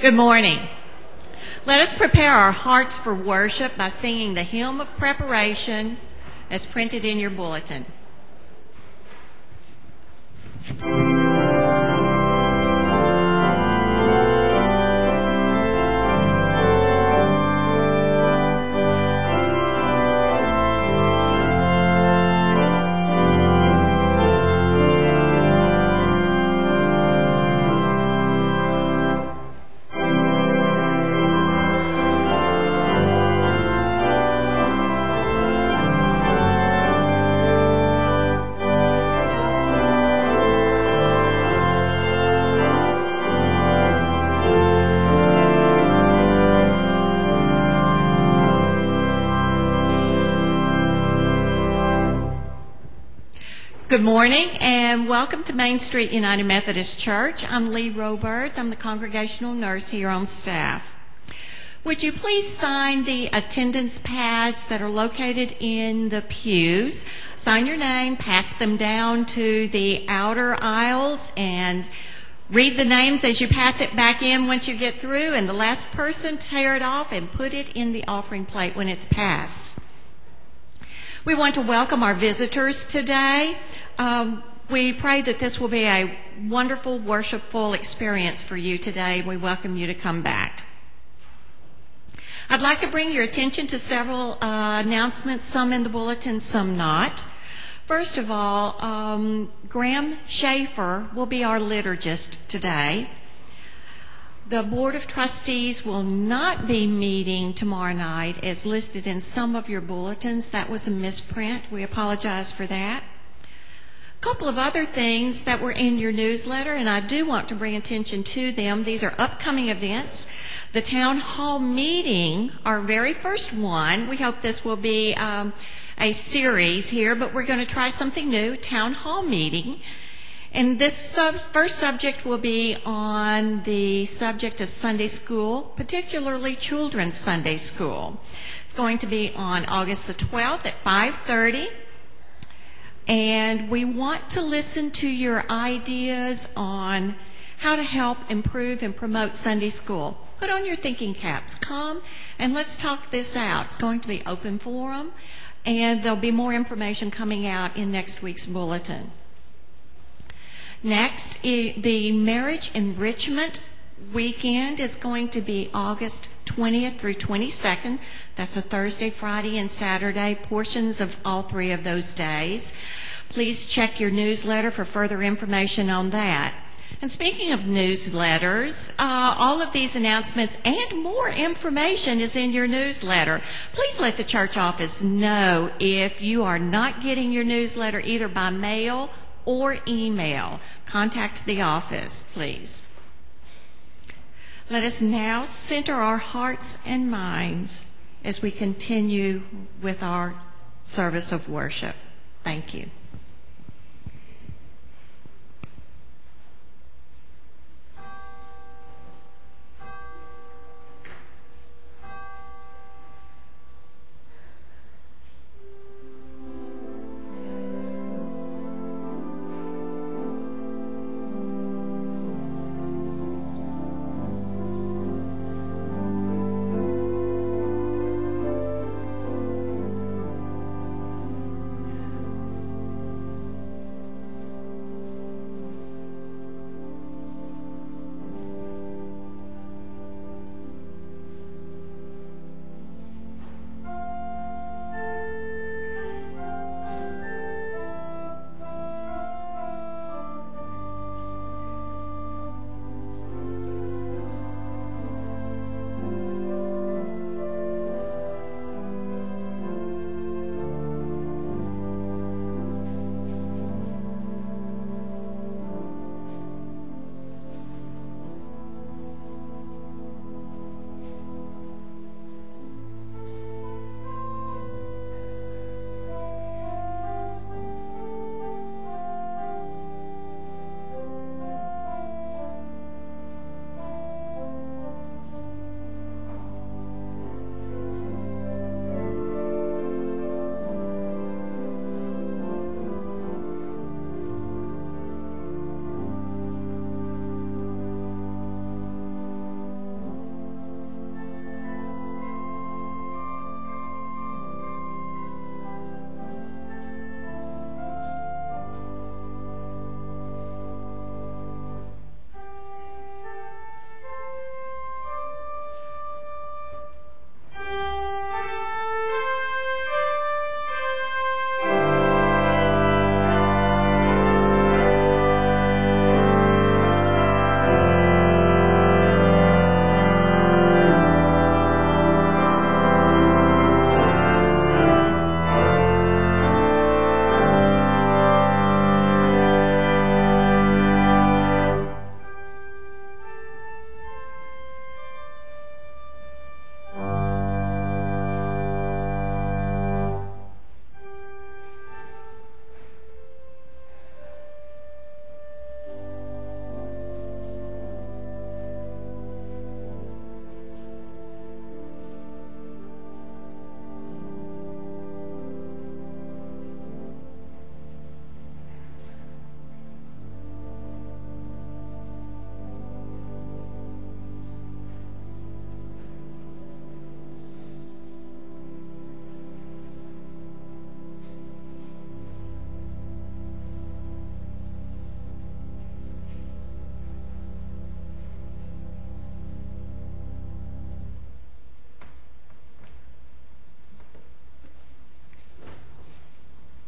Good morning. Let us prepare our hearts for worship by singing the hymn of preparation as printed in your bulletin. Good morning and welcome to Main Street United Methodist Church. I'm Lee Roberts. I'm the congregational nurse here on staff. Would you please sign the attendance pads that are located in the pews? Sign your name, pass them down to the outer aisles, and read the names as you pass it back in once you get through. And the last person, tear it off and put it in the offering plate when it's passed. We want to welcome our visitors today. We pray that this will be a wonderful, worshipful experience for you today. We welcome you to come back. I'd like to bring your attention to several announcements, some in the bulletin, some not. First of all, Graham Schaefer will be our liturgist today. The Board of Trustees will not be meeting tomorrow night as listed in some of your bulletins. That was a misprint. We apologize for that. A couple of other things that were in your newsletter, and I do want to bring attention to them. These are upcoming events. The town hall meeting, our very first one. We hope this will be a series here, but we're going to try something new, town hall meeting. And this first subject will be on the subject of Sunday school, particularly children's Sunday school. It's going to be on August the 12th at 5:30. And we want to listen to your ideas on how to help improve and promote Sunday school. Put on your thinking caps. Come and let's talk this out. It's going to be open forum, and there'll be more information coming out in next week's bulletin. Next, the Marriage Enrichment Weekend is going to be August 20th through 22nd. That's a Thursday, Friday, and Saturday, portions of all three of those days. Please check your newsletter for further information on that. And speaking of newsletters, all of these announcements and more information is in your newsletter. Please let the church office know if you are not getting your newsletter either by mail or email. Contact the office, please. Let us now center our hearts and minds as we continue with our service of worship. Thank you.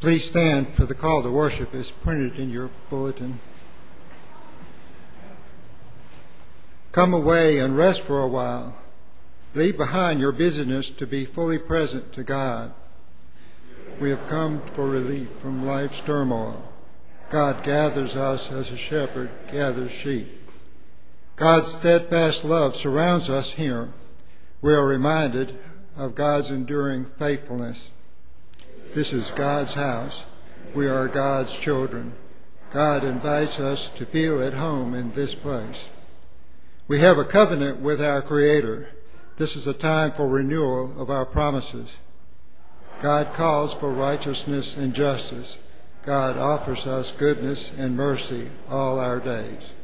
Please stand for the call to worship as printed in your bulletin. Come away and rest for a while. Leave behind your busyness to be fully present to God. We have come for relief from life's turmoil. God gathers us as a shepherd gathers sheep. God's steadfast love surrounds us here. We are reminded of God's enduring faithfulness. This is God's house. We are God's children. God invites us to feel at home in this place. We have a covenant with our Creator. This is a time for renewal of our promises. God calls for righteousness and justice. God offers us goodness and mercy all our days.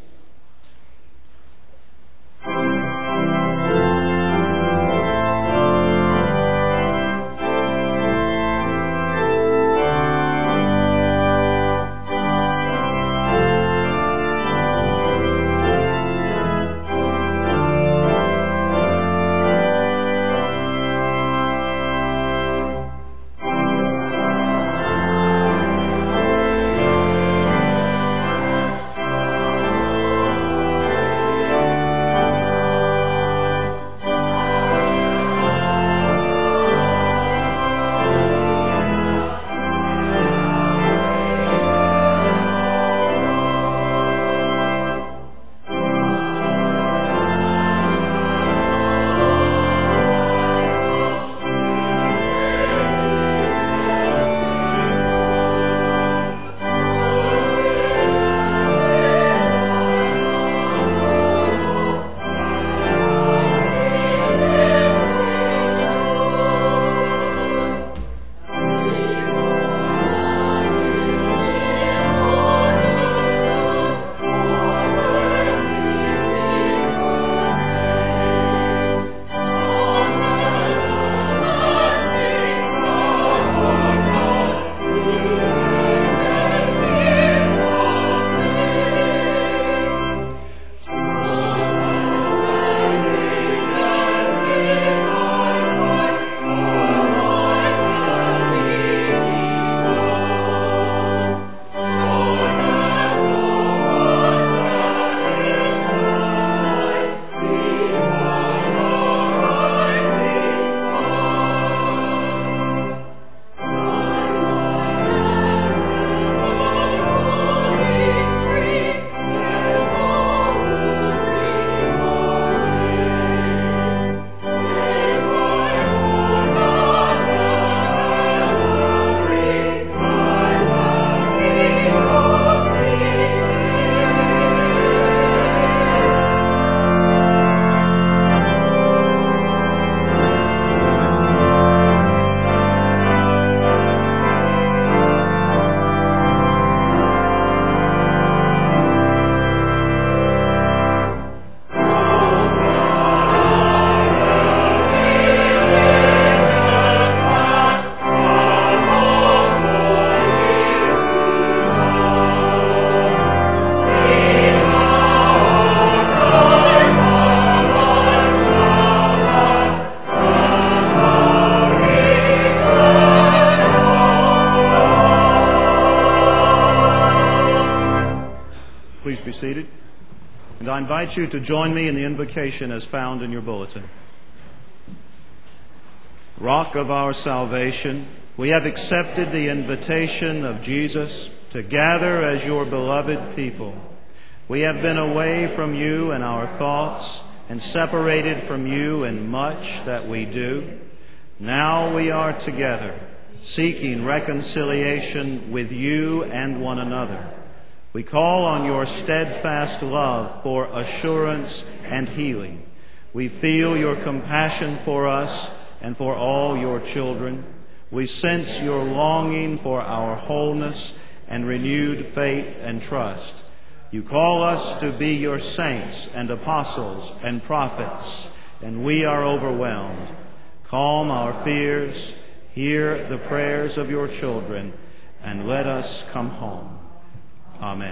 Please be seated. And I invite you to join me in the invocation as found in your bulletin. Rock of our salvation, we have accepted the invitation of Jesus to gather as your beloved people. We have been away from you in our thoughts and separated from you in much that we do. Now we are together, seeking reconciliation with you and one another. We call on your steadfast love for assurance and healing. We feel your compassion for us and for all your children. We sense your longing for our wholeness and renewed faith and trust. You call us to be your saints and apostles and prophets, and we are overwhelmed. Calm our fears, hear the prayers of your children, and let us come home. Amen.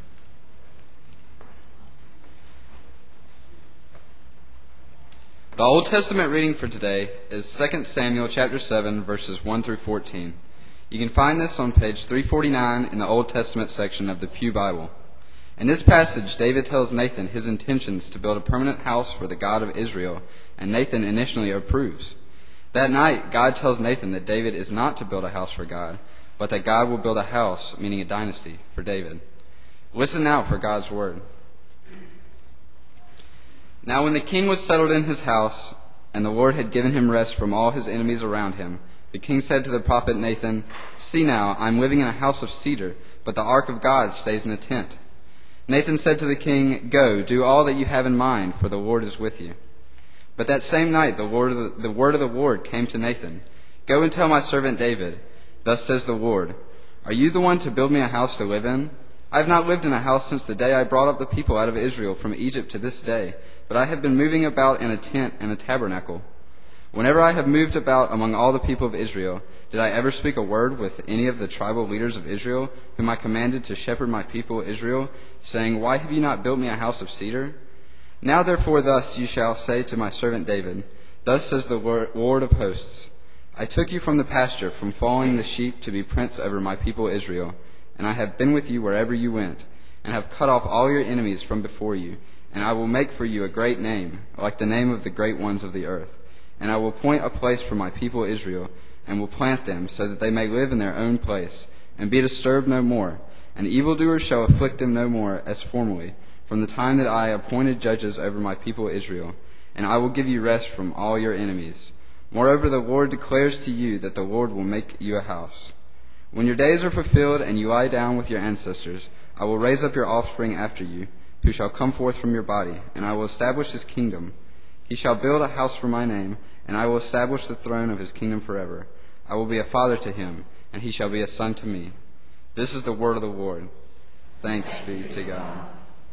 The Old Testament reading for today is 2 Samuel chapter 7, verses 1 through 14. You can find this on page 349 in the Old Testament section of the Pew Bible. In this passage, David tells Nathan his intentions to build a permanent house for the God of Israel, and Nathan initially approves. That night, God tells Nathan that David is not to build a house for God, but that God will build a house, meaning a dynasty, for David. Listen now for God's word. Now when the king was settled in his house, and the Lord had given him rest from all his enemies around him, the king said to the prophet Nathan, "See now, I am living in a house of cedar, but the ark of God stays in a tent." Nathan said to the king, "Go, do all that you have in mind, for the Lord is with you." But that same night the word of the Lord came to Nathan, "Go and tell my servant David, thus says the Lord, are you the one to build me a house to live in? I have not lived in a house since the day I brought up the people out of Israel from Egypt to this day, but I have been moving about in a tent and a tabernacle. Whenever I have moved about among all the people of Israel, did I ever speak a word with any of the tribal leaders of Israel, whom I commanded to shepherd my people Israel, saying, Why have you not built me a house of cedar? Now therefore thus you shall say to my servant David, Thus says the Lord of hosts, I took you from the pasture, from following the sheep, to be prince over my people Israel, and I have been with you wherever you went, and have cut off all your enemies from before you, and I will make for you a great name, like the name of the great ones of the earth. And I will appoint a place for my people Israel, and will plant them, so that they may live in their own place, and be disturbed no more. And evildoers shall afflict them no more, as formerly, from the time that I appointed judges over my people Israel. And I will give you rest from all your enemies. Moreover, the Lord declares to you that the Lord will make you a house. When your days are fulfilled, and you lie down with your ancestors, I will raise up your offspring after you, who shall come forth from your body, and I will establish his kingdom. He shall build a house for my name, and I will establish the throne of his kingdom forever. I will be a father to him, and he shall be a son to me. This is the word of the Lord. Thanks be to God.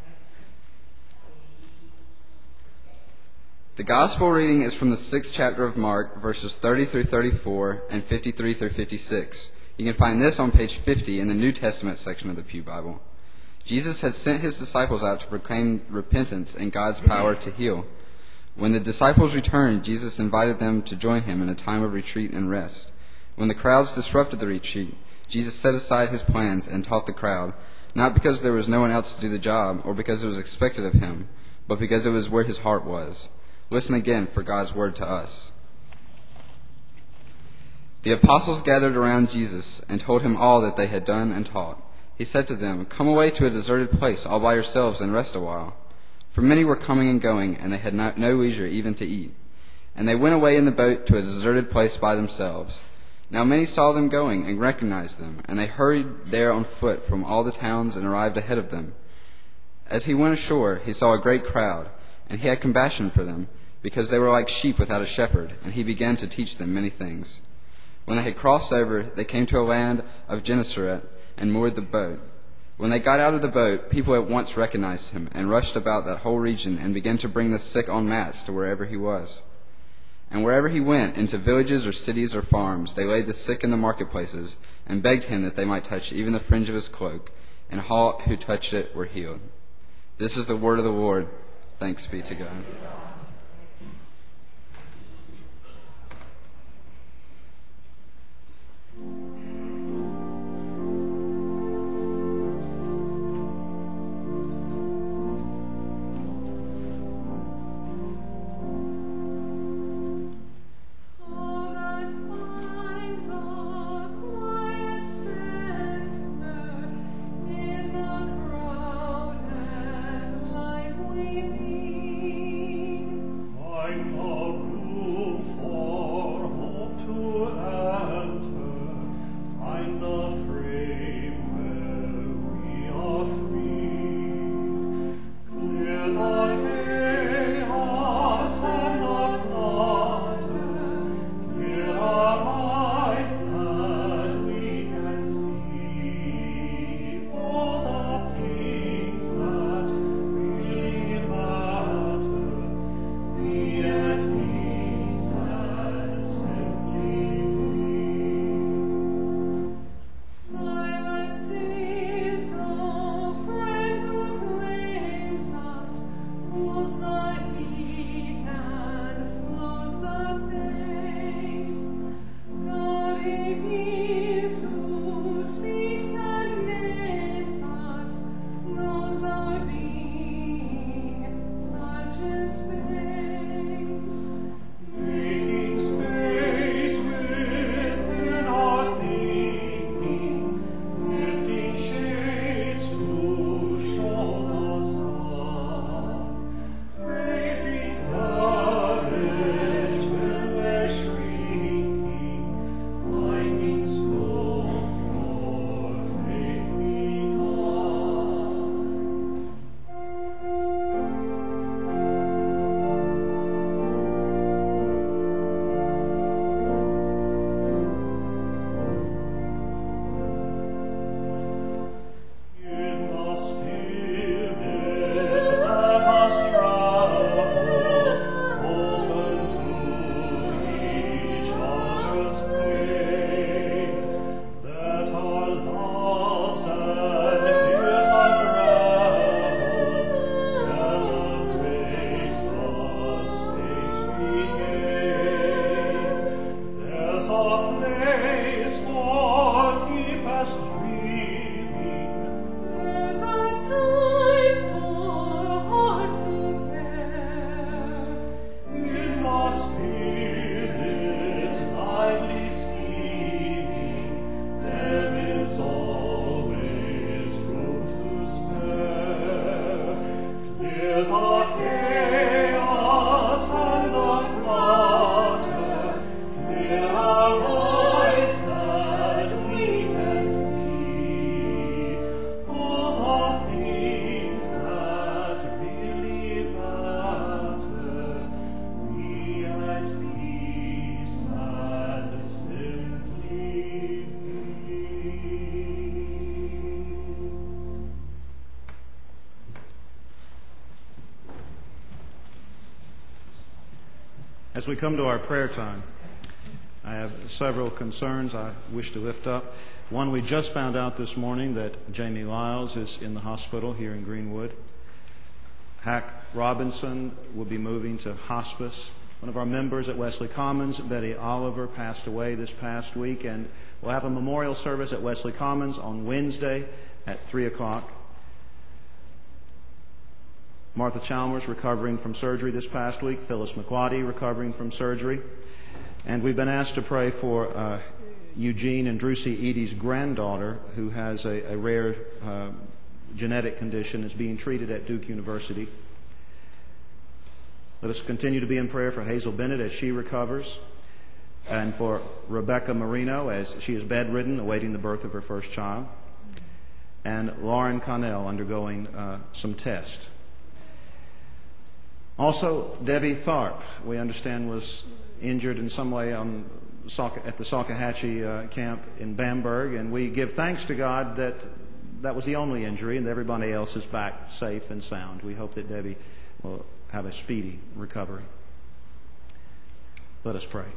The gospel reading is from the 6th chapter of Mark, verses 30 through 34 and 53 through 56. You can find this on page 50 in the New Testament section of the Pew Bible. Jesus had sent his disciples out to proclaim repentance and God's power to heal. When the disciples returned, Jesus invited them to join him in a time of retreat and rest. When the crowds disrupted the retreat, Jesus set aside his plans and taught the crowd, not because there was no one else to do the job or because it was expected of him, but because it was where his heart was. Listen again for God's word to us. The apostles gathered around Jesus and told him all that they had done and taught. He said to them, Come away to a deserted place all by yourselves and rest a while. For many were coming and going, and they had no leisure even to eat. And they went away in the boat to a deserted place by themselves. Now many saw them going and recognized them, and they hurried there on foot from all the towns and arrived ahead of them. As he went ashore, he saw a great crowd, and he had compassion for them, because they were like sheep without a shepherd, and he began to teach them many things. When they had crossed over, they came to a land of Gennesaret and moored the boat. When they got out of the boat, people at once recognized him and rushed about that whole region and began to bring the sick on mats to wherever he was. And wherever he went, into villages or cities or farms, they laid the sick in the marketplaces and begged him that they might touch even the fringe of his cloak, and all who touched it were healed. This is the word of the Lord. Thanks be to God. In the crowd and life we lead. As we come to our prayer time, I have several concerns I wish to lift up. One, we just found out this morning that Jamie Lyles is in the hospital here in Greenwood. Hack Robinson will be moving to hospice. One of our members at Wesley Commons, Betty Oliver, passed away this past week, and we'll have a memorial service at Wesley Commons on Wednesday at 3 o'clock. Martha Chalmers recovering from surgery this past week. Phyllis McWatty recovering from surgery. And we've been asked to pray for Eugene and Drucy Edie's granddaughter, who has a rare genetic condition, is being treated at Duke University. Let us continue to be in prayer for Hazel Bennett as she recovers, and for Rebecca Marino as she is bedridden, awaiting the birth of her first child, and Lauren Connell undergoing some tests. Also, Debbie Tharp, we understand, was injured in some way at the Salkehatchie camp in Bamberg, and we give thanks to God that that was the only injury and everybody else is back safe and sound. We hope that Debbie will have a speedy recovery. Let us pray.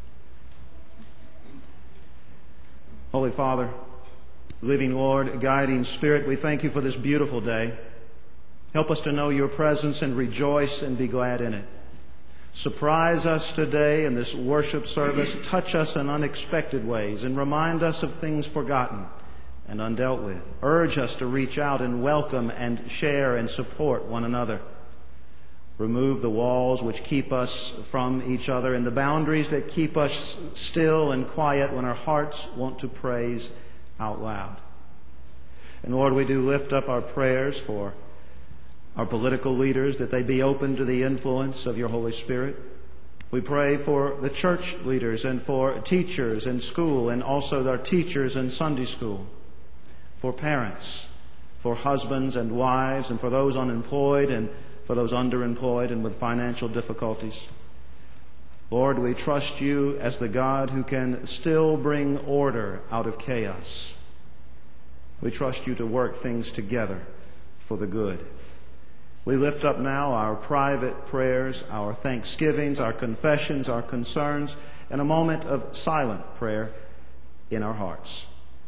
Holy Father, living Lord, guiding Spirit, we thank you for this beautiful day. Help us to know your presence and rejoice and be glad in it. Surprise us today in this worship service. Touch us in unexpected ways and remind us of things forgotten and undealt with. Urge us to reach out and welcome and share and support one another. Remove the walls which keep us from each other and the boundaries that keep us still and quiet when our hearts want to praise out loud. And Lord, we do lift up our prayers for our political leaders, that they be open to the influence of your Holy Spirit. We pray for the church leaders and for teachers in school, and also our teachers in Sunday school, for parents, for husbands and wives, and for those unemployed and for those underemployed and with financial difficulties. Lord, we trust you as the God who can still bring order out of chaos. We trust you to work things together for the good. We lift up now our private prayers, our thanksgivings, our confessions, our concerns, and a moment of silent prayer in our hearts.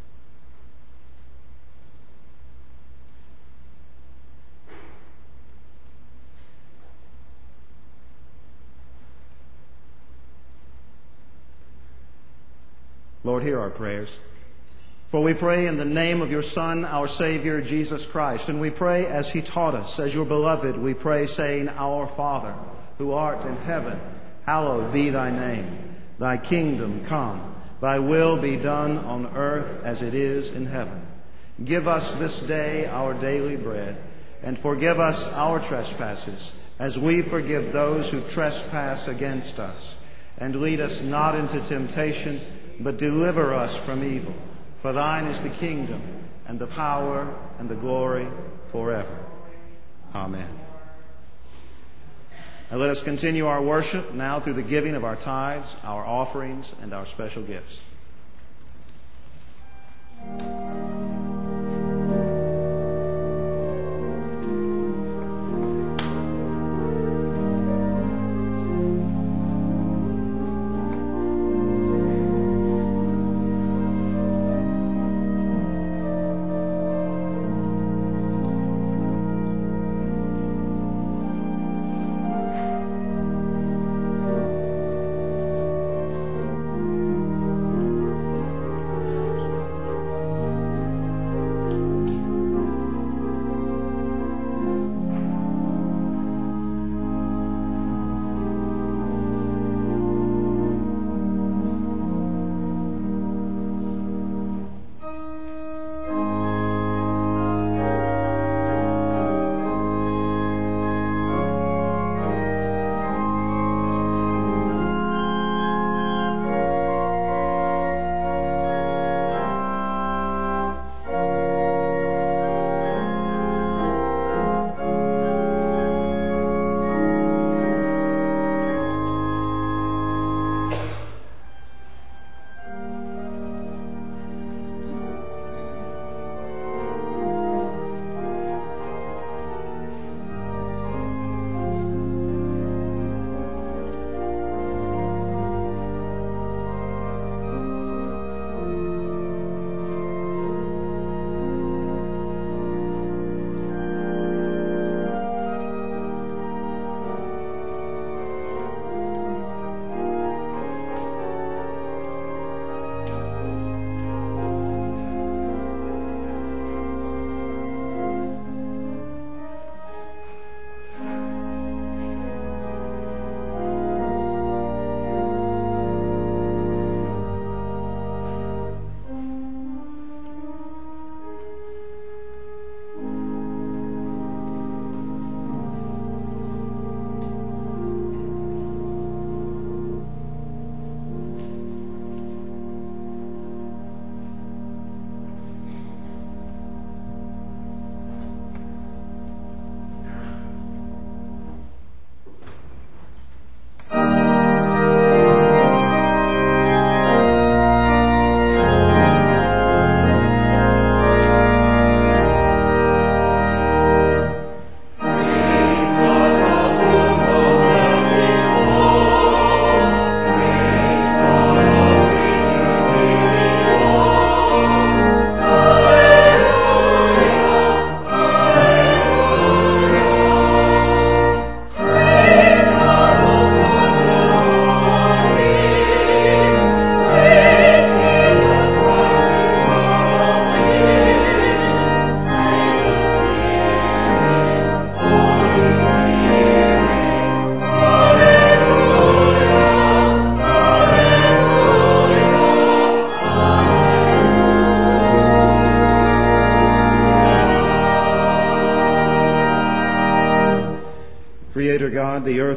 Lord, hear our prayers. For we pray in the name of your Son, our Savior, Jesus Christ. And we pray as he taught us, as your beloved, we pray saying, Our Father, who art in heaven, hallowed be thy name. Thy kingdom come, thy will be done on earth as it is in heaven. Give us this day our daily bread, and forgive us our trespasses, as we forgive those who trespass against us. And lead us not into temptation, but deliver us from evil. For thine is the kingdom, and the power, and the glory, forever. Amen. And let us continue our worship now through the giving of our tithes, our offerings, and our special gifts.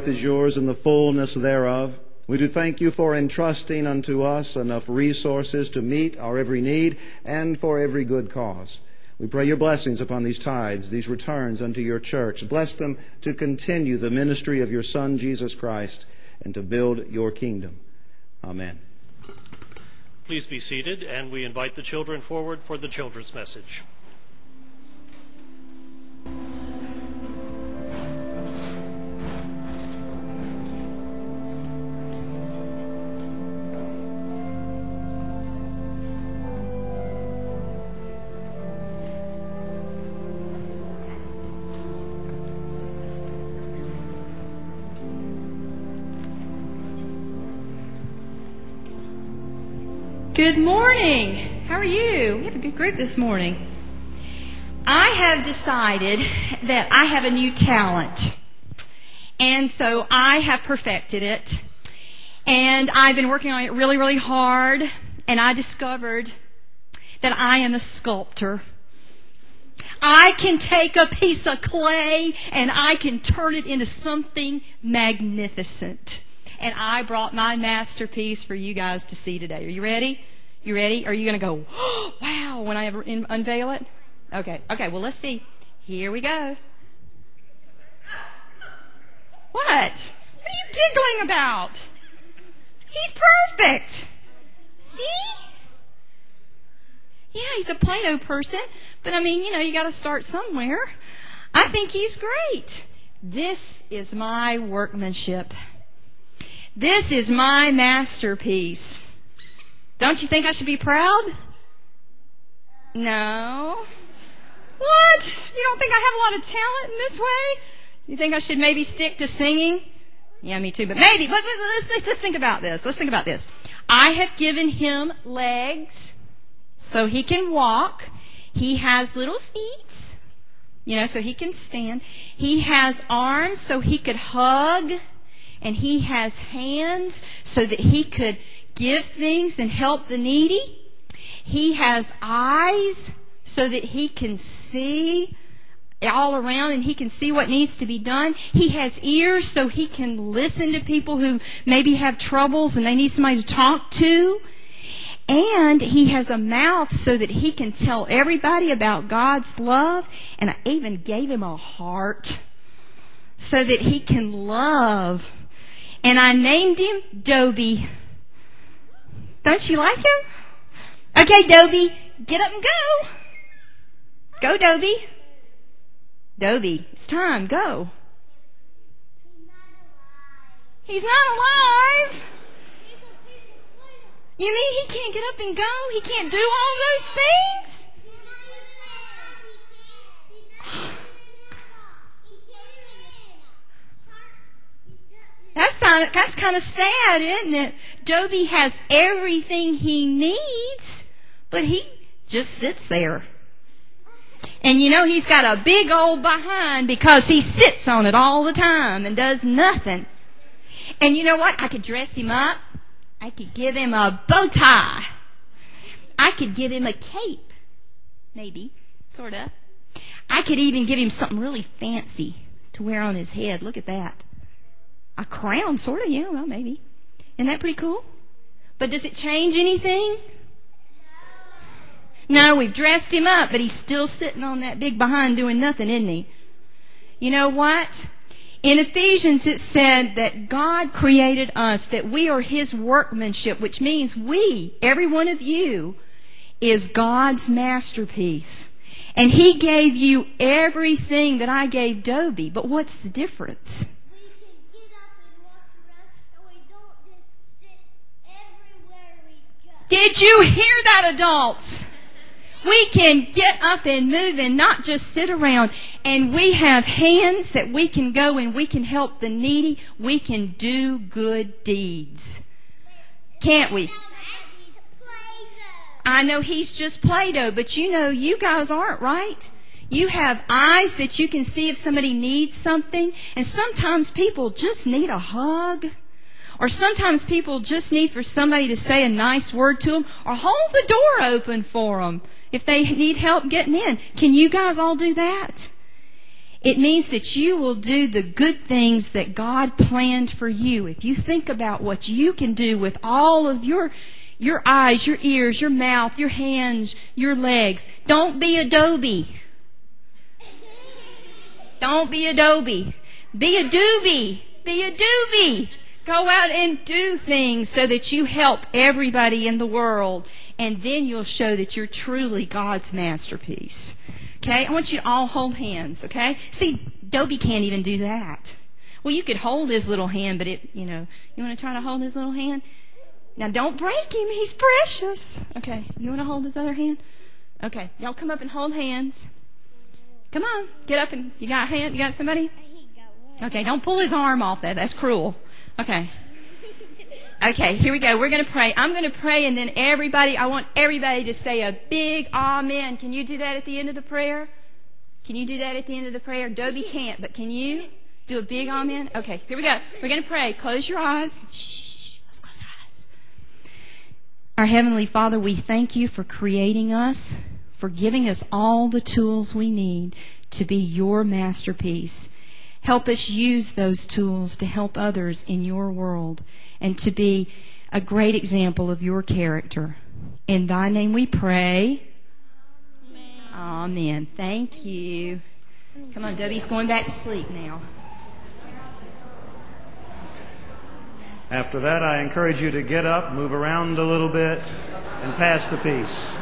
earth is yours and the fullness thereof. We do thank you for entrusting unto us enough resources to meet our every need and for every good cause. We pray your blessings upon these tithes, these returns unto your church. Bless them to continue the ministry of your Son, Jesus Christ, and to build your kingdom. Amen. Please be seated, and we invite the children forward for the children's message. Good morning. How are you? We have a good group this morning. I have decided that I have a new talent. And so I have perfected it. And I've been working on it really, really hard. And I discovered that I am a sculptor. I can take a piece of clay and I can turn it into something magnificent. And I brought my masterpiece for you guys to see today. Are you ready? You ready? Are you going to go, oh, wow, when I unveil it? Okay, well, let's see. Here we go. What? What are you giggling about? He's perfect. See? Yeah, he's a Play-Doh person. But, you got to start somewhere. I think he's great. This is my workmanship. This is my masterpiece. Don't you think I should be proud? No. What? You don't think I have a lot of talent in this way? You think I should maybe stick to singing? Yeah, me too, but maybe. But let's think about this. Let's think about this. I have given him legs so he can walk. He has little feet, so he can stand. He has arms so he could hug. And he has hands so that he could give things and help the needy. He has eyes so that he can see all around and he can see what needs to be done. He has ears so he can listen to people who maybe have troubles and they need somebody to talk to. And he has a mouth so that he can tell everybody about God's love. And I even gave him a heart so that he can love. And I named him Dobie. Don't you like him? Okay, Dobie, get up and go. Go, Dobie. Dobie, it's time, go. He's not alive. You mean he can't get up and go? He can't do all those things? That's kind of sad, isn't it? Dobie has everything he needs, but he just sits there. And he's got a big old behind because he sits on it all the time and does nothing. And you know what? I could dress him up. I could give him a bow tie. I could give him a cape. Maybe. Sort of. I could even give him something really fancy to wear on his head. Look at that. A crown, sort of, yeah, well, maybe. Isn't that pretty cool? But does it change anything? No, we've dressed him up, but he's still sitting on that big behind doing nothing, isn't he? You know what? In Ephesians it said that God created us, that we are His workmanship, which means we, every one of you, is God's masterpiece. And He gave you everything that I gave Dobie. But what's the difference? Did you hear that, adults? We can get up and move and not just sit around. And we have hands that we can go and we can help the needy. We can do good deeds. Can't we? I know he's just Play-Doh, but you guys aren't, right? You have eyes that you can see if somebody needs something. And sometimes people just need a hug. Or sometimes people just need for somebody to say a nice word to them or hold the door open for them if they need help getting in. Can you guys all do that? It means that you will do the good things that God planned for you. If you think about what you can do with all of your eyes, your ears, your mouth, your hands, your legs. Don't be Adobe. Don't be Adobe. Be a doobie. Be a doobie. Go out and do things so that you help everybody in the world. And then you'll show that you're truly God's masterpiece. Okay? I want you to all hold hands, okay? See, Dobie can't even do that. Well, you could hold his little hand, but you want to try to hold his little hand? Now, don't break him. He's precious. Okay, you want to hold his other hand? Okay, y'all come up and hold hands. Come on, get up and you got a hand? You got somebody? Okay, don't pull his arm off there. That's cruel. Okay. Okay, here we go. We're going to pray. I'm going to pray, and then I want everybody to say a big amen. Can you do that at the end of the prayer? Can you do that at the end of the prayer? Dobie can't, but can you do a big amen? Okay, here we go. We're going to pray. Close your eyes. Shh. Let's close our eyes. Our Heavenly Father, we thank you for creating us, for giving us all the tools we need to be your masterpiece. Help us use those tools to help others in your world and to be a great example of your character. In thy name we pray. Amen. Amen. Thank you. Come on, Dobie's going back to sleep now. After that, I encourage you to get up, move around a little bit, and pass the peace.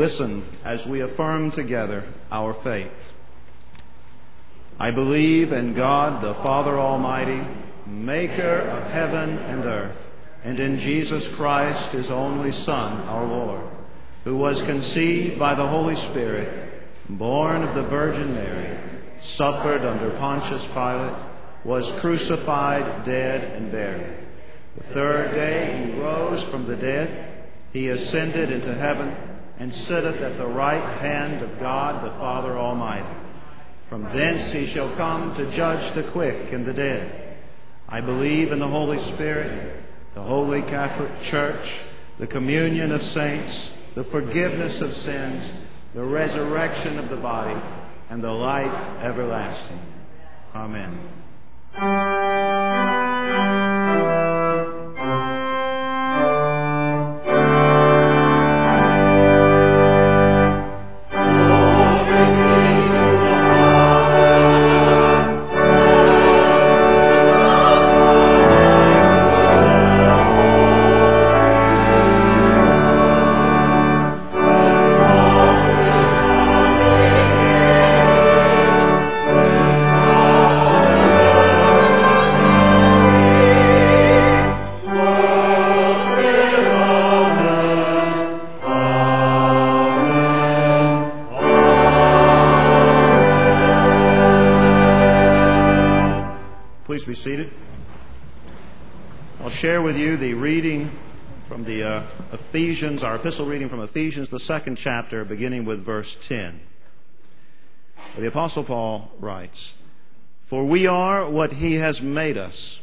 Listen as we affirm together our faith. I believe in God, the Father Almighty, maker of heaven and earth, and in Jesus Christ, his only Son, our Lord, who was conceived by the Holy Spirit, born of the Virgin Mary, suffered under Pontius Pilate, was crucified, dead, and buried. The third day he rose from the dead. He ascended into heaven and sitteth at the right hand of God the Father Almighty. From thence he shall come to judge the quick and the dead. I believe in the Holy Spirit, the Holy Catholic Church, the communion of saints, the forgiveness of sins, the resurrection of the body, and the life everlasting. Amen. Be seated. I'll share with you the reading from the Ephesians, our epistle reading from Ephesians, the 2nd chapter, beginning with verse 10. The Apostle Paul writes, "For we are what he has made us,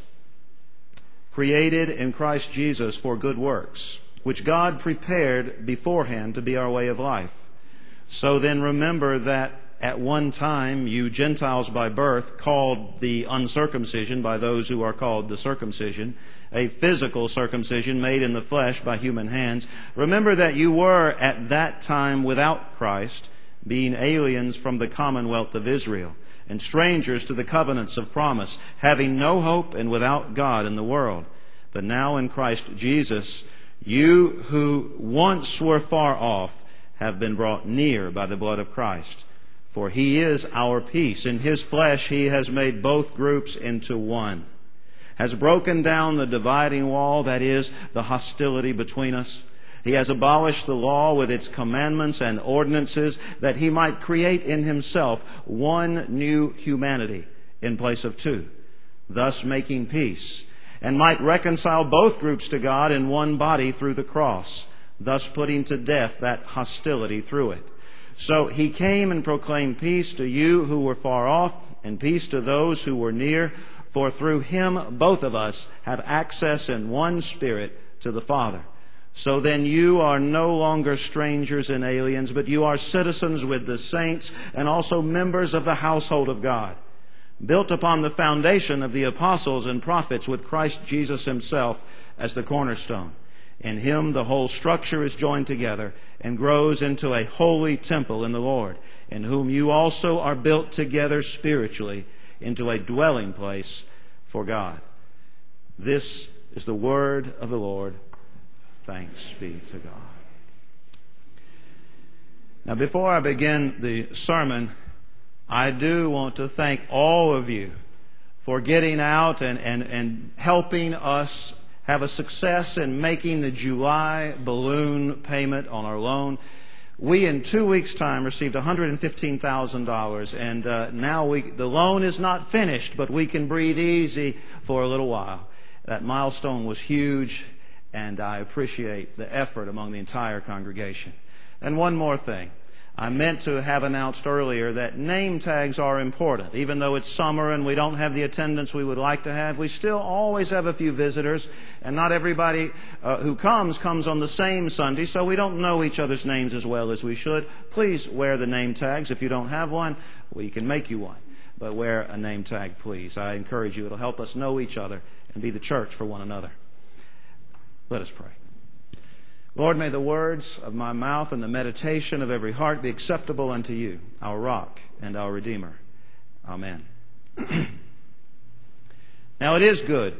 created in Christ Jesus for good works, which God prepared beforehand to be our way of life. So then remember that at one time you Gentiles by birth, called the uncircumcision by those who are called the circumcision, a physical circumcision made in the flesh by human hands. Remember that you were at that time without Christ, being aliens from the commonwealth of Israel, and strangers to the covenants of promise, having no hope and without God in the world. But now in Christ Jesus, you who once were far off have been brought near by the blood of Christ. For he is our peace. In his flesh he has made both groups into one, has broken down the dividing wall, that is, the hostility between us. He has abolished the law with its commandments and ordinances, that he might create in himself one new humanity in place of two, thus making peace, and might reconcile both groups to God in one body through the cross, thus putting to death that hostility through it. So he came and proclaimed peace to you who were far off, and peace to those who were near. For through him both of us have access in one Spirit to the Father. So then you are no longer strangers and aliens, but you are citizens with the saints, and also members of the household of God, built upon the foundation of the apostles and prophets, with Christ Jesus himself as the cornerstone. In him the whole structure is joined together and grows into a holy temple in the Lord, in whom you also are built together spiritually into a dwelling place for God." This is the word of the Lord. Thanks be to God. Now, before I begin the sermon, I do want to thank all of you for getting out and helping us have a success in making the July balloon payment on our loan. We, in 2 weeks' time, received $115,000, and now the loan is not finished, but we can breathe easy for a little while. That milestone was huge, and I appreciate the effort among the entire congregation. And one more thing. I meant to have announced earlier that name tags are important. Even though it's summer and we don't have the attendance we would like to have, we still always have a few visitors, and not everybody who comes on the same Sunday, so we don't know each other's names as well as we should. Please wear the name tags. If you don't have one, we can make you one. But wear a name tag, please. I encourage you. It'll help us know each other and be the church for one another. Let us pray. Lord, may the words of my mouth and the meditation of every heart be acceptable unto you, our rock and our Redeemer. Amen. Now, it is good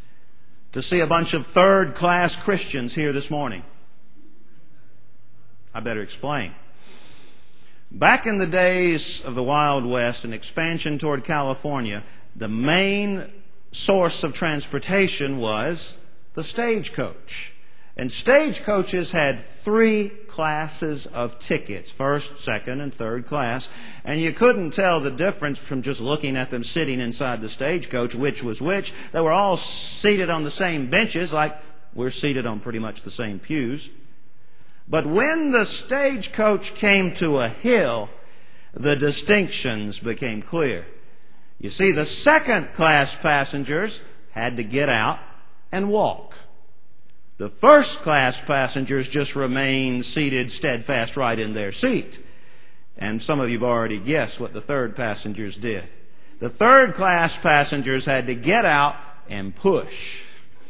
to see a bunch of third-class Christians here this morning. I better explain. Back in the days of the Wild West and expansion toward California, the main source of transportation was the stagecoach. And stagecoaches had 3 classes of tickets, first, second, and third class. And you couldn't tell the difference from just looking at them sitting inside the stagecoach, which was which. They were all seated on the same benches, like we're seated on pretty much the same pews. But when the stagecoach came to a hill, the distinctions became clear. You see, the second class passengers had to get out and walk. The first class passengers just remained seated steadfast right in their seat. And some of you have already guessed what the third passengers did. The third class passengers had to get out and push.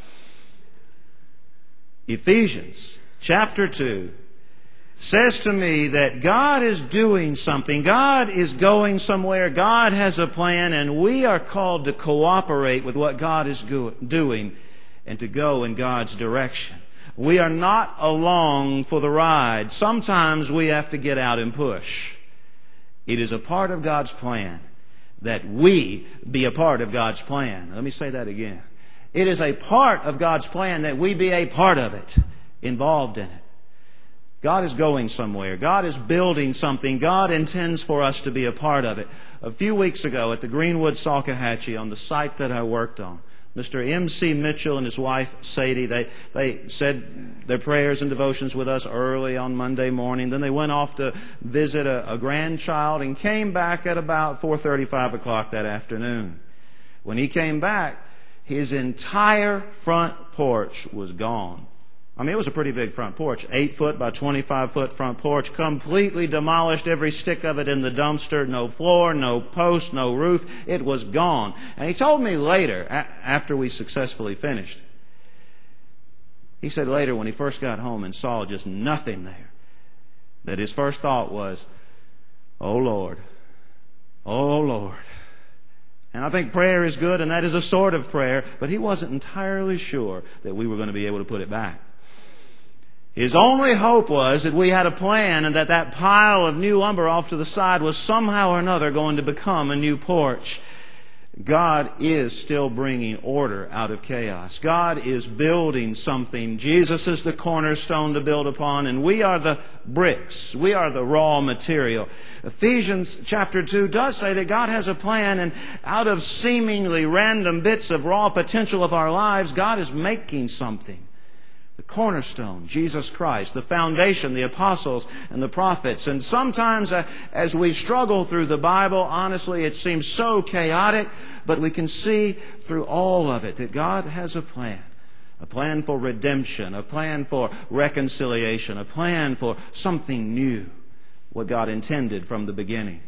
Ephesians chapter 2 says to me that God is doing something. God is going somewhere. God has a plan, and we are called to cooperate with what God is doing and to go in God's direction. We are not along for the ride. Sometimes we have to get out and push. It is a part of God's plan that we be a part of God's plan. Let me say that again. It is a part of God's plan that we be a part of it, involved in it. God is going somewhere. God is building something. God intends for us to be a part of it. A few weeks ago at the Greenwood Salkehatchie, on the site that I worked on, Mr. M.C. Mitchell and his wife, Sadie, they said their prayers and devotions with us early on Monday morning. Then they went off to visit a grandchild and came back at about 4:35 o'clock that afternoon. When he came back, his entire front porch was gone. I mean, it was a pretty big front porch, 8-foot by 25-foot front porch, completely demolished, every stick of it in the dumpster, no floor, no post, no roof. It was gone. And he told me later, after we successfully finished, he said later when he first got home and saw just nothing there, that his first thought was, "Oh Lord, oh Lord." And I think prayer is good, and that is a sort of prayer, but he wasn't entirely sure that we were going to be able to put it back. His only hope was that we had a plan and that pile of new lumber off to the side was somehow or another going to become a new porch. God is still bringing order out of chaos. God is building something. Jesus is the cornerstone to build upon, and we are the bricks. We are the raw material. Ephesians chapter 2 does say that God has a plan, and out of seemingly random bits of raw potential of our lives, God is making something. The cornerstone, Jesus Christ, the foundation, the apostles and the prophets. And sometimes as we struggle through the Bible, honestly, it seems so chaotic, but we can see through all of it that God has a plan for redemption, a plan for reconciliation, a plan for something new, what God intended from the beginning.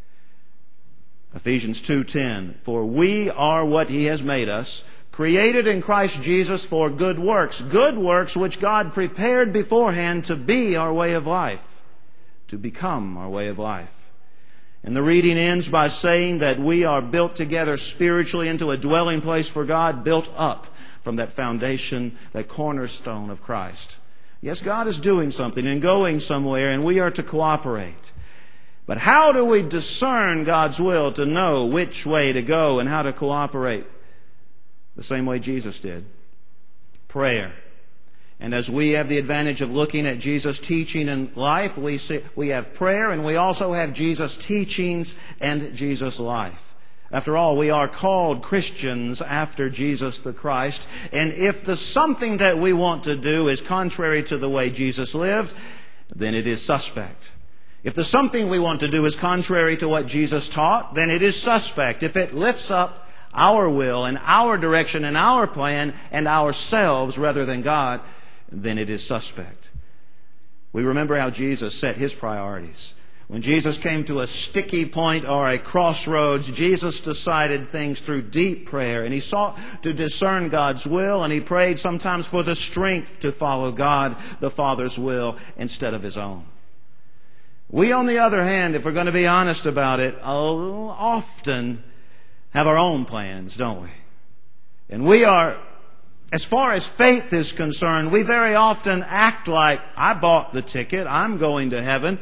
Ephesians 2:10, "For we are what He has made us, created in Christ Jesus for good works which God prepared beforehand to be our way of life, to become our way of life." And the reading ends by saying that we are built together spiritually into a dwelling place for God, built up from that foundation, that cornerstone of Christ. Yes, God is doing something and going somewhere, and we are to cooperate. But how do we discern God's will to know which way to go and how to cooperate? The same way Jesus did. Prayer. And as we have the advantage of looking at Jesus' teaching in life, we have prayer, and we also have Jesus' teachings and Jesus' life. After all, we are called Christians after Jesus the Christ. And if the something that we want to do is contrary to the way Jesus lived, then it is suspect. If the something we want to do is contrary to what Jesus taught, then it is suspect. If it lifts up our will and our direction and our plan and ourselves rather than God, then it is suspect. We remember how Jesus set His priorities. When Jesus came to a sticky point or a crossroads, Jesus decided things through deep prayer, and He sought to discern God's will, and He prayed sometimes for the strength to follow God, the Father's will, instead of His own. We, on the other hand, if we're going to be honest about it, often have our own plans, don't we? And we are As far as faith is concerned, we very often act like, I bought the ticket, I'm going to heaven.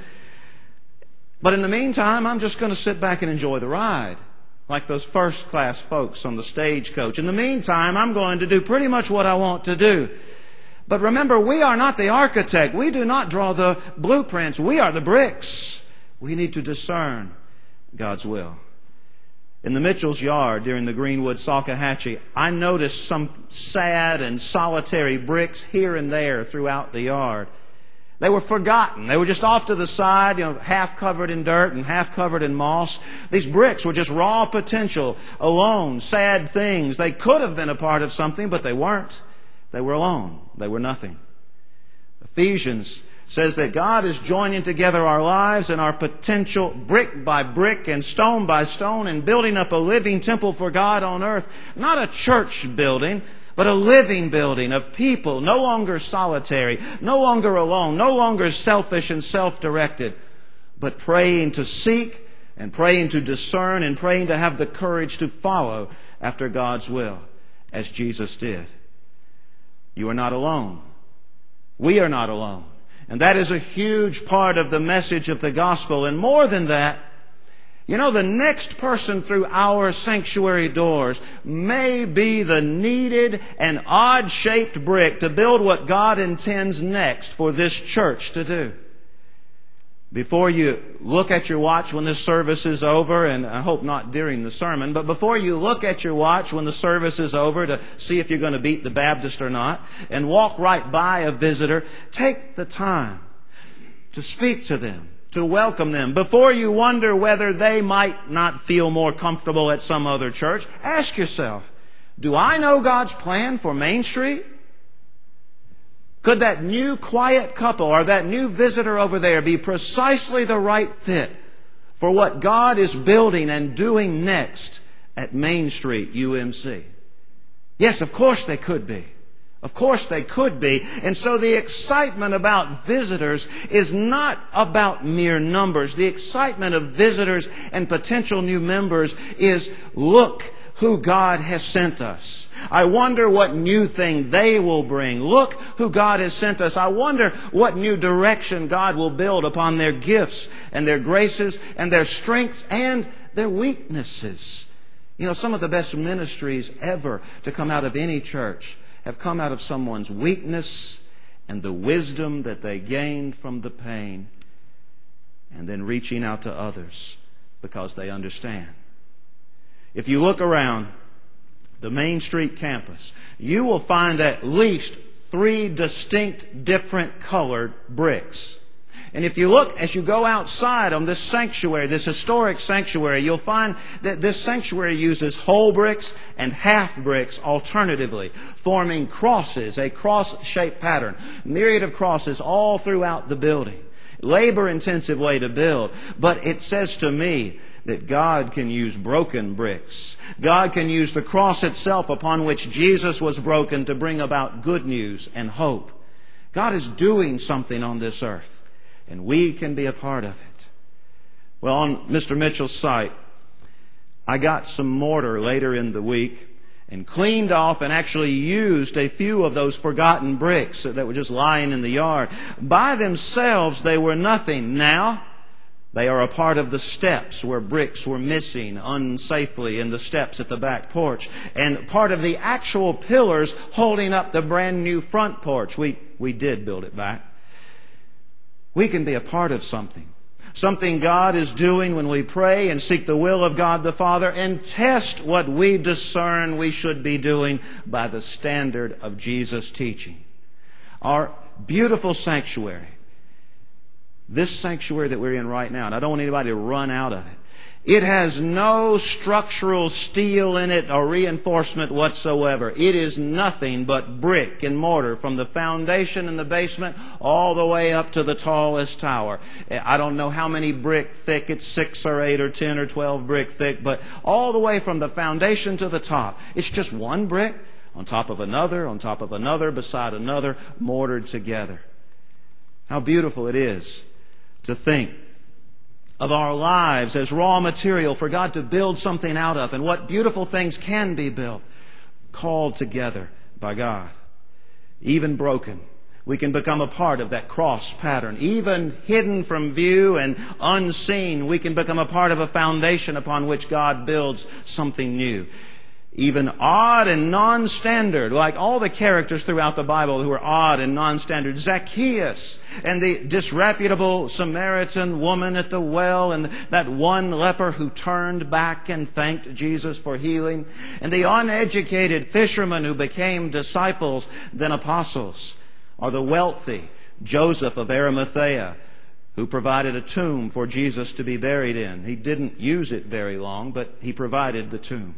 But in the meantime, I'm just going to sit back and enjoy the ride, like those first-class folks on the stagecoach. In the meantime, I'm going to do pretty much what I want to do. But remember, we are not the architect. We do not draw the blueprints. We are the bricks. We need to discern God's will. In the Mitchell's yard during the Greenwood Salkehatchie, I noticed some sad and solitary bricks here and there throughout the yard. They were forgotten. They were just off to the side, half covered in dirt and half covered in moss. These bricks were just raw potential, alone, sad things. They could have been a part of something, but they weren't. They were alone. They were nothing. Ephesians says that God is joining together our lives and our potential brick by brick and stone by stone and building up a living temple for God on earth. Not a church building, but a living building of people, no longer solitary, no longer alone, no longer selfish and self-directed, but praying to seek and praying to discern and praying to have the courage to follow after God's will, as Jesus did. You are not alone. We are not alone. And that is a huge part of the message of the gospel. And more than that, the next person through our sanctuary doors may be the needed and odd-shaped brick to build what God intends next for this church to do. Before you look at your watch when this service is over, and I hope not during the sermon, but before you look at your watch when the service is over to see if you're going to beat the Baptist or not, and walk right by a visitor, take the time to speak to them, to welcome them. Before you wonder whether they might not feel more comfortable at some other church, ask yourself, do I know God's plan for Main Street? Could that new quiet couple or that new visitor over there be precisely the right fit for what God is building and doing next at Main Street UMC? Yes, of course they could be. Of course they could be. And so the excitement about visitors is not about mere numbers. The excitement of visitors and potential new members is, look who God has sent us. I wonder what new thing they will bring. Look who God has sent us. I wonder what new direction God will build upon their gifts and their graces and their strengths and their weaknesses. Some of the best ministries ever to come out of any church have come out of someone's weakness and the wisdom that they gained from the pain, and then reaching out to others because they understand. If you look around the Main Street campus, you will find at least 3 distinct different colored bricks. And if you look as you go outside on this sanctuary, this historic sanctuary, you'll find that this sanctuary uses whole bricks and half bricks alternatively, forming crosses, a cross-shaped pattern, myriad of crosses all throughout the building. Labor-intensive way to build, but it says to me that God can use broken bricks. God can use the cross itself upon which Jesus was broken to bring about good news and hope. God is doing something on this earth, and we can be a part of it. Well, on Mr. Mitchell's site, I got some mortar later in the week and cleaned off and actually used a few of those forgotten bricks that were just lying in the yard. By themselves, they were nothing. Now, they are a part of the steps where bricks were missing unsafely in the steps at the back porch, and part of the actual pillars holding up the brand new front porch. We did build it back. We can be a part of something God is doing when we pray and seek the will of God the Father and test what we discern we should be doing by the standard of Jesus' teaching. Our beautiful sanctuary, this sanctuary that we're in right now, and I don't want anybody to run out of it, it has no structural steel in it or reinforcement whatsoever. It is nothing but brick and mortar from the foundation in the basement all the way up to the tallest tower. I don't know how many brick thick. It's 6 or 8 or 10 or 12 brick thick, but all the way from the foundation to the top. It's just one brick on top of another, beside another, mortared together. How beautiful it is to think of our lives as raw material for God to build something out of, and what beautiful things can be built, called together by God. Even broken, we can become a part of that cross pattern. Even hidden from view and unseen, we can become a part of a foundation upon which God builds something new. Even odd and non-standard, like all the characters throughout the Bible who are odd and non-standard. Zacchaeus and the disreputable Samaritan woman at the well, and that one leper who turned back and thanked Jesus for healing, and the uneducated fishermen who became disciples, then apostles, or the wealthy Joseph of Arimathea, who provided a tomb for Jesus to be buried in. He didn't use it very long, but he provided the tomb.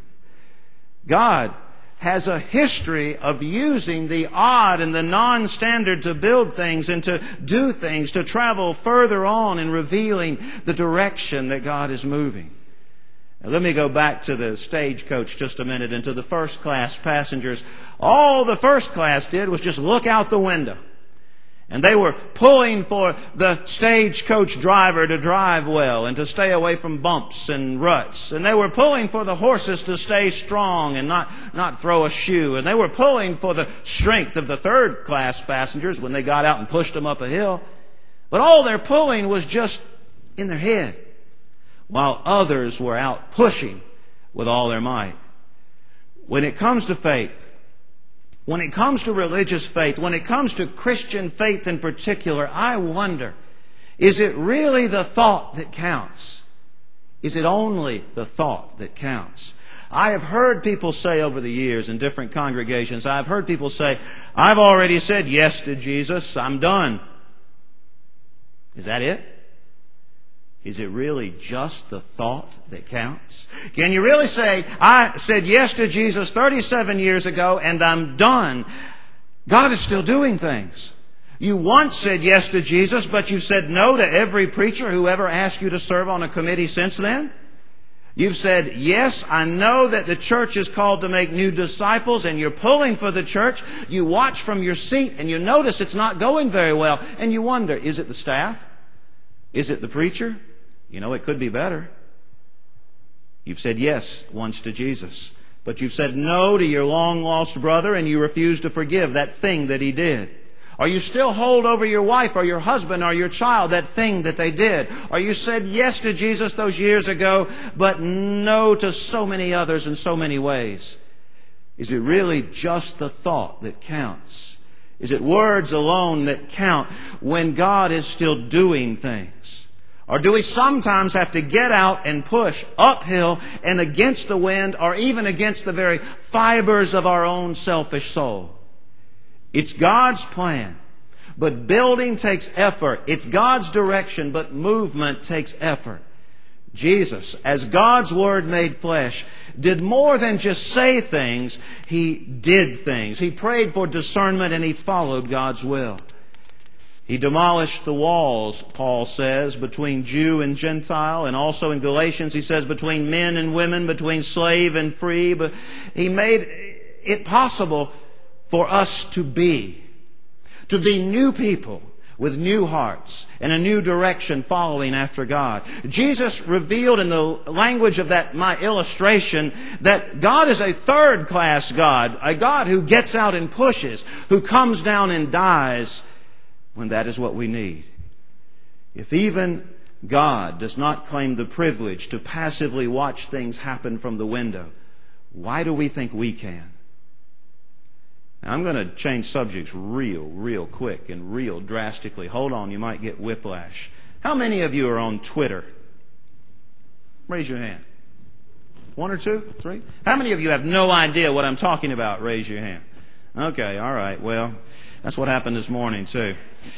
God has a history of using the odd and the non-standard to build things and to do things, to travel further on in revealing the direction that God is moving. Now, let me go back to the stagecoach just a minute and to the first class passengers. All the first class did was just look out the window. And they were pulling for the stagecoach driver to drive well and to stay away from bumps and ruts. And they were pulling for the horses to stay strong and not throw a shoe. And they were pulling for the strength of the third class passengers when they got out and pushed them up a hill. But all their pulling was just in their head, while others were out pushing with all their might. When it comes to faith, when it comes to religious faith, when it comes to Christian faith in particular, I wonder, is it really the thought that counts? Is it only the thought that counts? I have heard people say over the years in different congregations, I've heard people say, I've already said yes to Jesus, I'm done. Is that it? Is it really just the thought that counts? Can you really say, I said yes to Jesus 37 years ago and I'm done? God is still doing things. You once said yes to Jesus, but you've said no to every preacher who ever asked you to serve on a committee since then. You've said, yes, I know that the church is called to make new disciples, and you're pulling for the church. You watch from your seat and you notice it's not going very well. And you wonder, is it the staff? Is it the preacher? You know, it could be better. You've said yes once to Jesus, but you've said no to your long-lost brother, and you refuse to forgive that thing that he did. Or you still hold over your wife or your husband or your child that thing that they did. Or you said yes to Jesus those years ago, but no to so many others in so many ways. Is it really just the thought that counts? Is it words alone that count when God is still doing things? Or do we sometimes have to get out and push uphill and against the wind, or even against the very fibers of our own selfish soul? It's God's plan, but building takes effort. It's God's direction, but movement takes effort. Jesus, as God's Word made flesh, did more than just say things. He did things. He prayed for discernment and He followed God's will. He demolished the walls, Paul says, between Jew and Gentile, and also in Galatians he says between men and women, between slave and free. But He made it possible for us to be new people with new hearts and a new direction following after God. Jesus revealed in the language of that my illustration that God is a third-class God, a God who gets out and pushes, who comes down and dies when that is what we need. If even God does not claim the privilege to passively watch things happen from the window, why do we think we can? Now, I'm going to change subjects real quick and real drastically. Hold on, you might get whiplash. How many of you are on Twitter? Raise your hand. 1 or 2? 3? How many of you have no idea what I'm talking about? Raise your hand. Okay, all right. Well, that's what happened this morning too.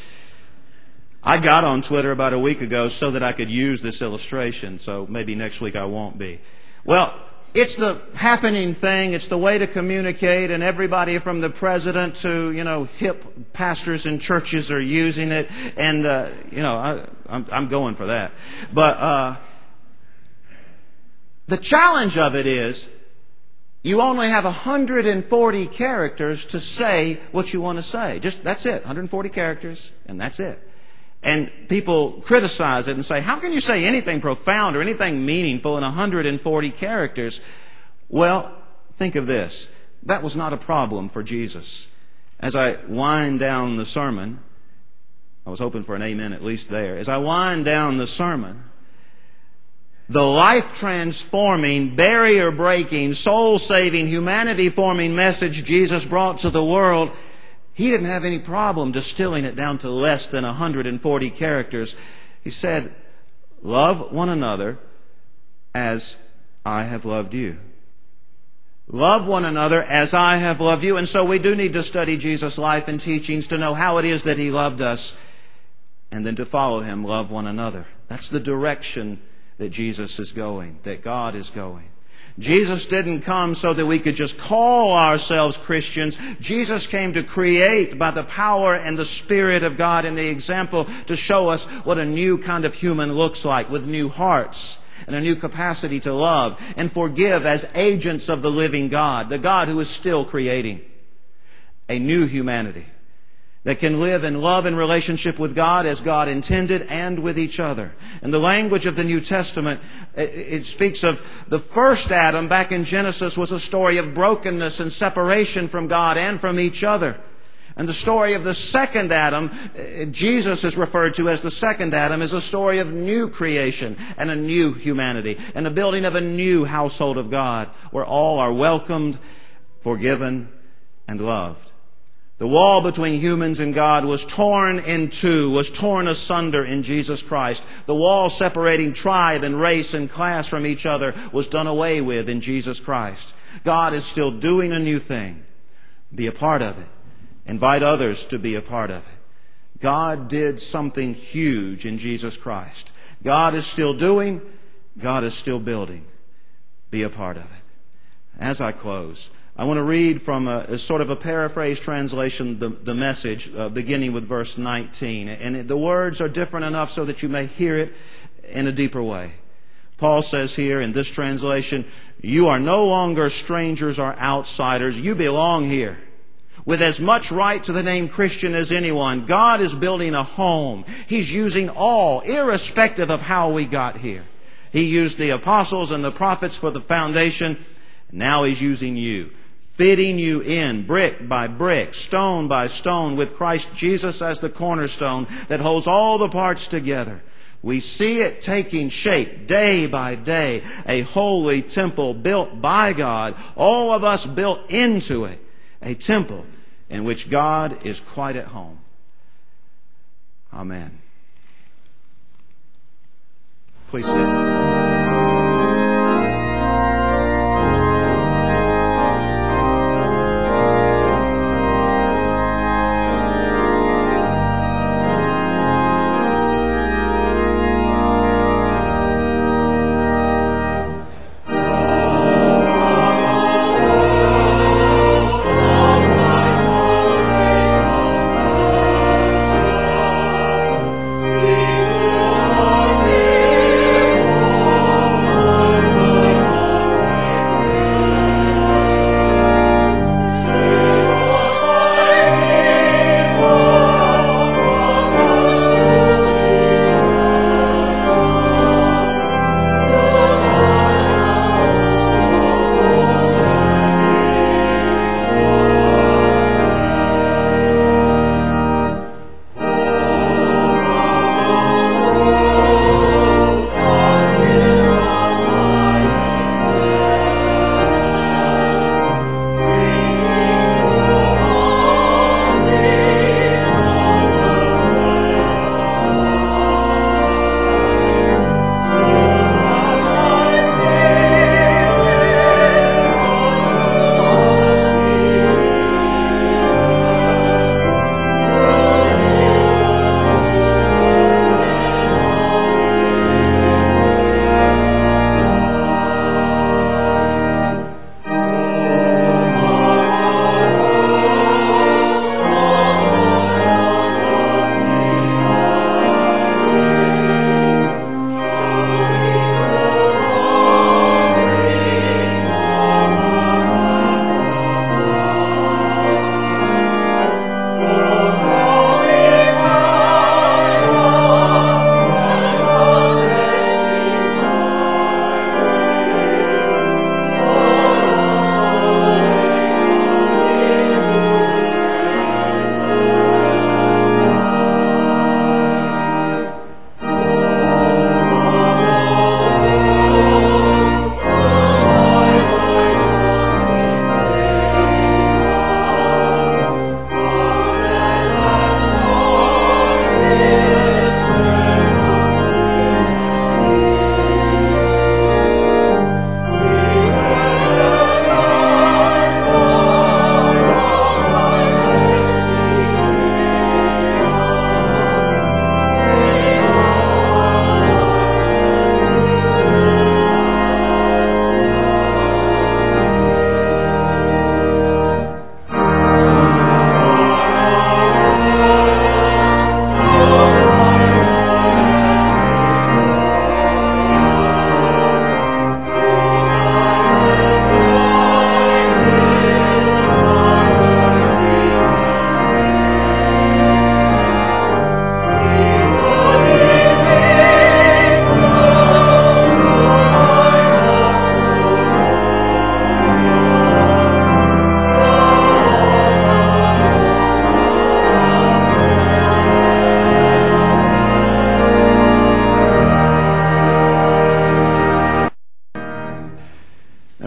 I got on Twitter about a week ago so that I could use this illustration, so maybe next week I won't be. Well, it's the happening thing. It's the way to communicate, and everybody from the president to, hip pastors in churches are using it, and, I'm going for that. But the challenge of it is you only have 140 characters to say what you want to say. That's it, 140 characters, and that's it. And people criticize it and say, how can you say anything profound or anything meaningful in 140 characters? Well, think of this. That was not a problem for Jesus. As I wind down the sermon, I was hoping for an amen at least there. As I wind down the sermon, the life-transforming, barrier-breaking, soul-saving, humanity-forming message Jesus brought to the world, He didn't have any problem distilling it down to less than 140 characters. He said, love one another as I have loved you. Love one another as I have loved you. And so we do need to study Jesus' life and teachings to know how it is that He loved us, and then to follow Him, love one another. That's the direction that Jesus is going, that God is going. Jesus didn't come so that we could just call ourselves Christians. Jesus came to create by the power and the Spirit of God and the example to show us what a new kind of human looks like, with new hearts and a new capacity to love and forgive as agents of the living God, the God who is still creating a new humanity that can live in love and relationship with God as God intended and with each other. And the language of the New Testament, it speaks of the first Adam back in Genesis was a story of brokenness and separation from God and from each other. And the story of the second Adam, Jesus is referred to as the second Adam, is a story of new creation and a new humanity and the building of a new household of God where all are welcomed, forgiven, and loved. The wall between humans and God was torn in two, was torn asunder in Jesus Christ. The wall separating tribe and race and class from each other was done away with in Jesus Christ. God is still doing a new thing. Be a part of it. Invite others to be a part of it. God did something huge in Jesus Christ. God is still doing. God is still building. Be a part of it. As I close, I want to read from a sort of a paraphrase translation, the message, beginning with verse 19. And the words are different enough so that you may hear it in a deeper way. Paul says here in this translation, you are no longer strangers or outsiders. You belong here. With as much right to the name Christian as anyone, God is building a home. He's using all, irrespective of how we got here. He used the apostles and the prophets for the foundation. Now He's using you, fitting you in brick by brick, stone by stone, with Christ Jesus as the cornerstone that holds all the parts together. We see it taking shape day by day, a holy temple built by God, all of us built into it, a temple in which God is quite at home. Amen. Please sit.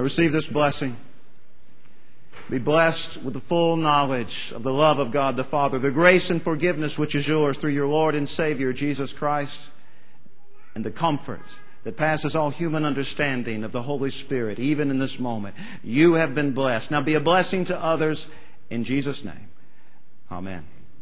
receive this blessing. Be blessed with the full knowledge of the love of God the Father, the grace and forgiveness which is yours through your Lord and Savior, Jesus Christ, and the comfort that passes all human understanding of the Holy Spirit, even in this moment. You have been blessed. Now be a blessing to others in Jesus' name. Amen.